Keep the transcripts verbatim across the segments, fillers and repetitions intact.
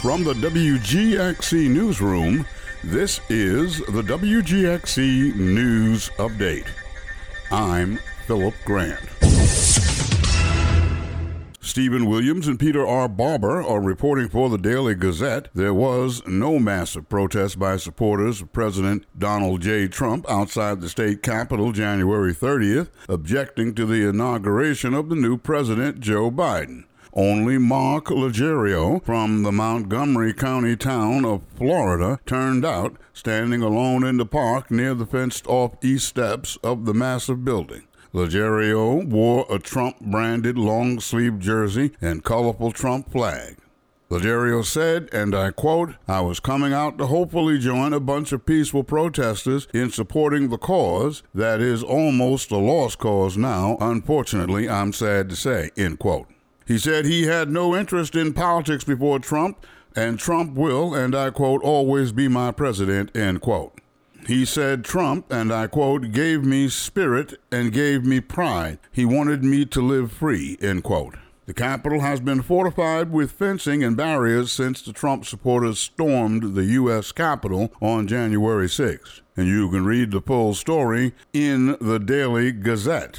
From the W G X C Newsroom, this is the W G X C News Update. I'm Philip Grant. Stephen Williams and Peter R. Barber are reporting for the Daily Gazette. There was no massive protest by supporters of President Donald J. Trump outside the state capitol January thirtieth, objecting to the inauguration of the new president, Joe Biden. Only Mark Legerio from the Montgomery County town of Florida turned out, standing alone in the park near the fenced-off east steps of the massive building. Legerio wore a Trump-branded long-sleeved jersey and colorful Trump flag. Legerio said, and I quote, "I was coming out to hopefully join a bunch of peaceful protesters in supporting the cause that is almost a lost cause now, unfortunately, I'm sad to say," end quote. He said he had no interest in politics before Trump, and Trump will, and I quote, "always be my president," end quote. He said Trump, and I quote, "gave me spirit and gave me pride. He wanted me to live free," end quote. The Capitol has been fortified with fencing and barriers since the Trump supporters stormed the U S Capitol on January sixth. And you can read the full story in the Daily Gazette.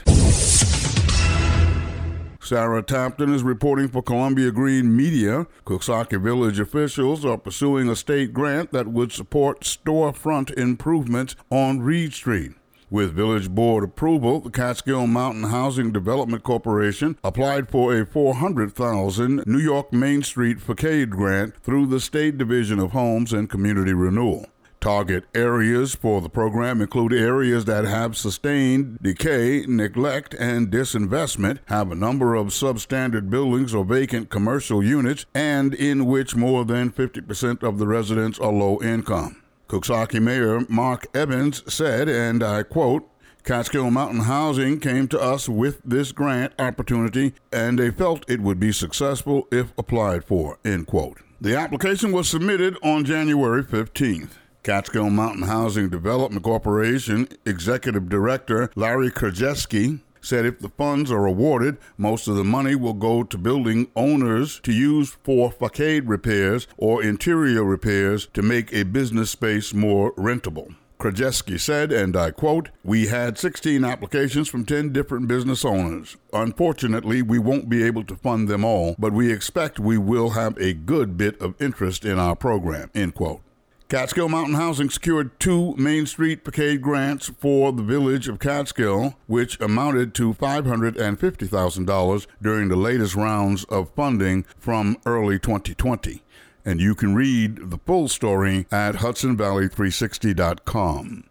Sarah Tapton is reporting for Columbia Green Media. Coxsackie Village officials are pursuing a state grant that would support storefront improvements on Reed Street. With Village Board approval, the Catskill Mountain Housing Development Corporation applied for a four hundred thousand dollars New York Main Street Facade grant through the State Division of Homes and Community Renewal. Target areas for the program include areas that have sustained decay, neglect, and disinvestment, have a number of substandard buildings or vacant commercial units, and in which more than fifty percent of the residents are low income. Coxsackie Mayor Mark Evans said, and I quote, "Catskill Mountain Housing came to us with this grant opportunity, and they felt it would be successful if applied for," end quote. The application was submitted on January fifteenth. Catskill Mountain Housing Development Corporation Executive Director Larry Krajewski said if the funds are awarded, most of the money will go to building owners to use for facade repairs or interior repairs to make a business space more rentable. Krajewski said, and I quote, "We had sixteen applications from ten different business owners. Unfortunately, we won't be able to fund them all, but we expect we will have a good bit of interest in our program," end quote. Catskill Mountain Housing secured two Main Street Facade grants for the village of Catskill, which amounted to five hundred fifty thousand dollars during the latest rounds of funding from early twenty twenty. And you can read the full story at Hudson Valley three sixty dot com.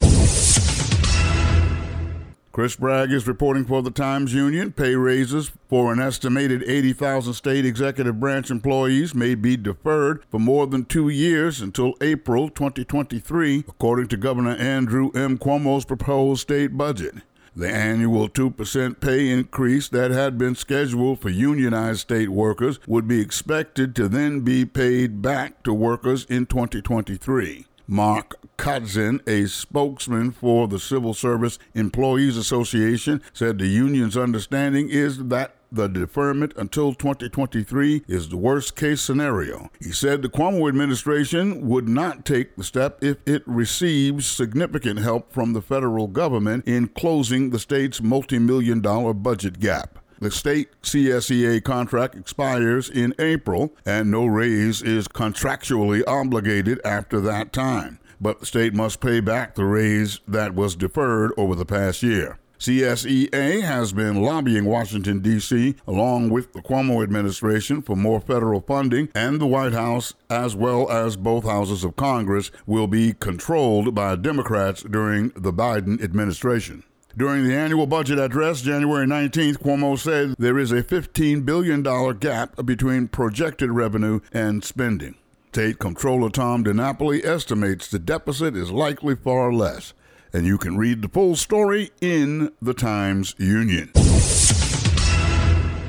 Chris Bragg is reporting for the Times-Union. Pay raises for an estimated eighty thousand state executive branch employees may be deferred for more than two years until April twenty twenty-three, according to Governor Andrew M. Cuomo's proposed state budget. The annual two percent pay increase that had been scheduled for unionized state workers would be expected to then be paid back to workers in twenty twenty-three. Mark Kotzin, a spokesman for the Civil Service Employees Association, said the union's understanding is that the deferment until twenty twenty-three is the worst-case scenario. He said the Cuomo administration would not take the step if it receives significant help from the federal government in closing the state's multi-million dollar budget gap. The state C S E A contract expires in April, and no raise is contractually obligated after that time. But the state must pay back the raise that was deferred over the past year. C S E A has been lobbying Washington, D C, along with the Cuomo administration for more federal funding, and the White House, as well as both houses of Congress, will be controlled by Democrats during the Biden administration. During the annual budget address, January nineteenth, Cuomo said there is a fifteen billion dollars gap between projected revenue and spending. State Comptroller Tom DiNapoli estimates the deficit is likely far less. And you can read the full story in the Times-Union.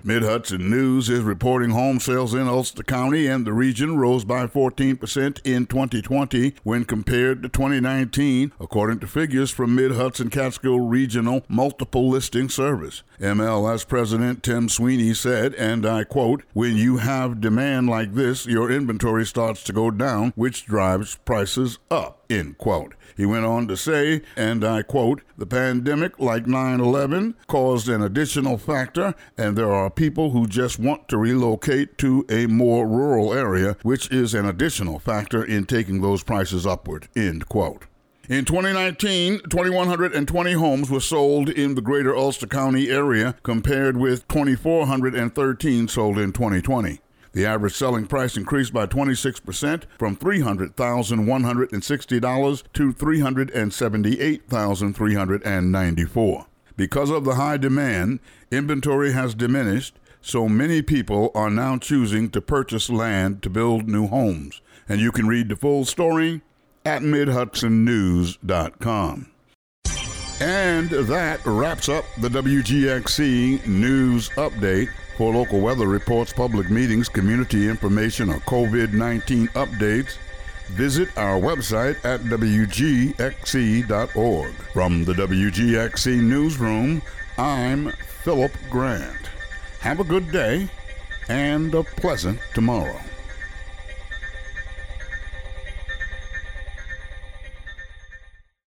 Mid-Hudson News is reporting home sales in Ulster County and the region rose by fourteen percent in twenty twenty when compared to twenty nineteen, according to figures from Mid-Hudson Catskill Regional Multiple Listing Service. M L S President Tim Sweeney said, and I quote, "When you have demand like this, your inventory starts to go down, which drives prices up," end quote. He went on to say, and I quote, "The pandemic, like nine eleven, caused an additional factor, and there are people who just want to relocate to a more rural area, which is an additional factor in taking those prices upward," end quote. In twenty nineteen, two thousand one hundred twenty homes were sold in the greater Ulster County area, compared with two thousand four hundred thirteen sold in twenty twenty. The average selling price increased by twenty-six percent from three hundred thousand one hundred sixty dollars to three hundred seventy-eight thousand three hundred ninety-four dollars. Because of the high demand, inventory has diminished, so many people are now choosing to purchase land to build new homes. And you can read the full story at mid hudson news dot com. And that wraps up the W G X C News Update. For local weather reports, public meetings, community information, or COVID nineteen updates, visit our website at w g x c dot org. From the W G X C Newsroom, I'm Philip Grant. Have a good day and a pleasant tomorrow.